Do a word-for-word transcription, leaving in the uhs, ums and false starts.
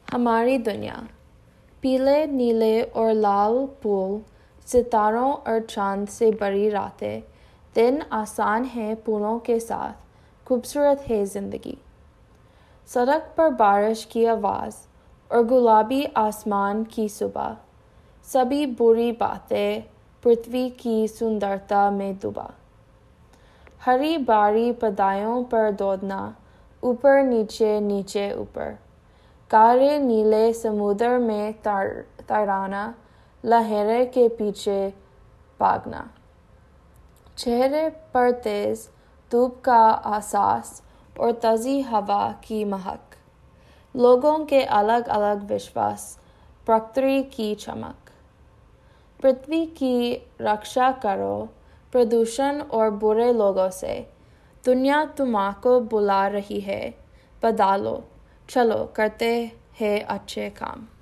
हमारी दुनिया। पीले नीले और लाल फूल, सितारों और चांद से भरी रातें, दिन आसान है फूलों के साथ, खूबसूरत है ज़िंदगी। सड़क पर बारिश की आवाज़ और गुलाबी आसमान की सुबह, सभी बुरी बातें पृथ्वी की सुंदरता में डूबा। हरी बारी पदायों पर दौड़ना, ऊपर नीचे नीचे ऊपर, काले नीले समुद्र में तैराना, लहरें के पीछे भागना। चेहरे पर तेज धूप का एहसास और ताज़ी हवा की महक, लोगों के अलग अलग विश्वास, प्रकृति की चमक। पृथ्वी की रक्षा करो प्रदूषण और बुरे लोगों से, दुनिया तुम्हाको बुला रही है, बदलो, चलो करते हैं अच्छे काम।